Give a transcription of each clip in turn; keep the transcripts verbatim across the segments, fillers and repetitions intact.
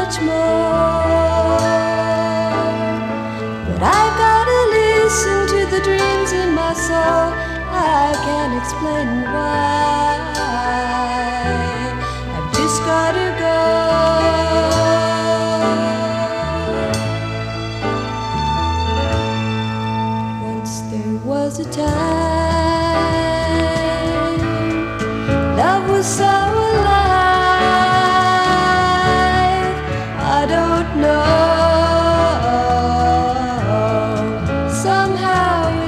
much more. But I've gotta listen to the dreams in my soul. I can't explain why. I've just gotta go. Once there was a time love was so alive. I don't know, somehow it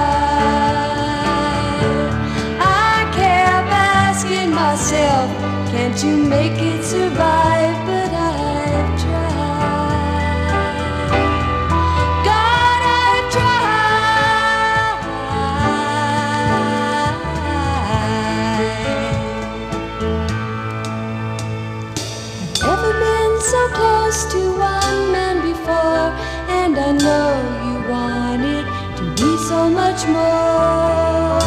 died. I kept asking myself, can't you make it survive? But I've tried. God, I've tried. Never been so close to one man before, and I know you want it to be so much more.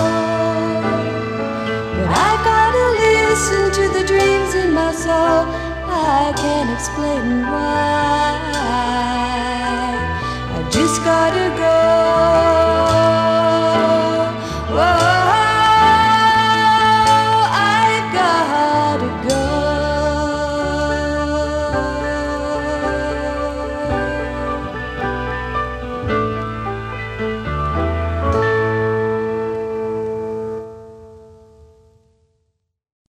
But I gotta listen to the dreams in my soul. I can't explain why. I just gotta go.